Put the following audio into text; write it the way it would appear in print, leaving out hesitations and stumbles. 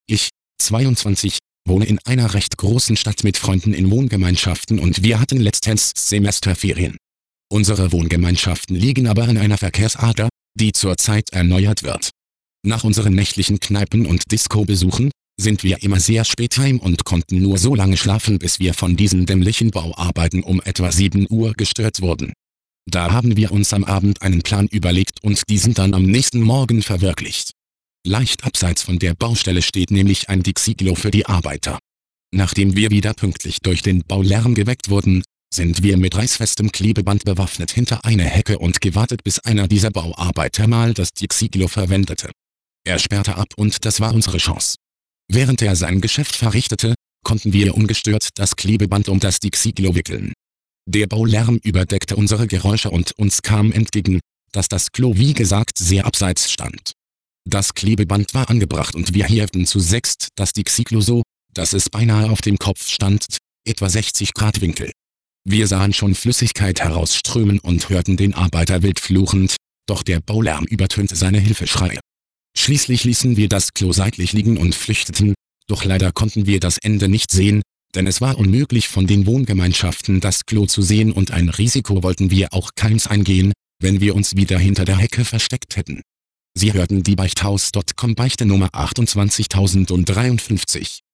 Ich, 22, wohne in einer recht großen Stadt mit Freunden in Wohngemeinschaften und wir hatten letztens Semesterferien. Unsere Wohngemeinschaften liegen aber an einer Verkehrsader, die zurzeit erneuert wird. Nach unseren nächtlichen Kneipen- und Disco-Besuchen sind wir immer sehr spät heim und konnten nur so lange schlafen, bis wir von diesen dämlichen Bauarbeiten um etwa 7 Uhr gestört wurden. Da haben wir uns am Abend einen Plan überlegt und diesen dann am nächsten Morgen verwirklicht. Leicht abseits von der Baustelle steht nämlich ein Dixiglo für die Arbeiter. Nachdem wir wieder pünktlich durch den Baulärm geweckt wurden, sind wir mit reißfestem Klebeband bewaffnet hinter eine Hecke und gewartet, bis einer dieser Bauarbeiter mal das Dixiglo verwendete. Er sperrte ab und das war unsere Chance. Während er sein Geschäft verrichtete, konnten wir ungestört das Klebeband um das Dixiglo wickeln. Der Baulärm überdeckte unsere Geräusche und uns kam entgegen, dass das Klo wie gesagt sehr abseits stand. Das Klebeband war angebracht und wir hielten zu sechst das Dixiglo so, dass es beinahe auf dem Kopf stand, etwa 60 Grad Winkel. Wir sahen schon Flüssigkeit herausströmen und hörten den Arbeiter wild fluchend, doch der Baulärm übertönte seine Hilfeschreie. Schließlich ließen wir das Klo seitlich liegen und flüchteten, doch leider konnten wir das Ende nicht sehen, denn es war unmöglich von den Wohngemeinschaften das Klo zu sehen und ein Risiko wollten wir auch keins eingehen, wenn wir uns wieder hinter der Hecke versteckt hätten. Sie hörten die Beichthaus.com Beichte Nummer 28053.